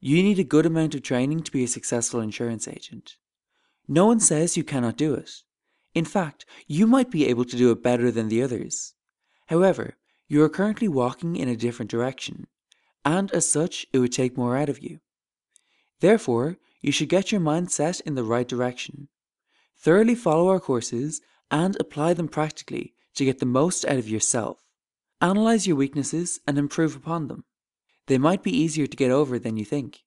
You need a good amount of training to be a successful insurance agent. No one says you cannot do it. In fact, you might be able to do it better than the others. However, you are currently walking in a different direction, and as such, it would take more out of you. Therefore, you should get your mind set in the right direction. Thoroughly follow our courses and apply them practically to get the most out of yourself. Analyze your weaknesses and improve upon them. They might be easier to get over than you think.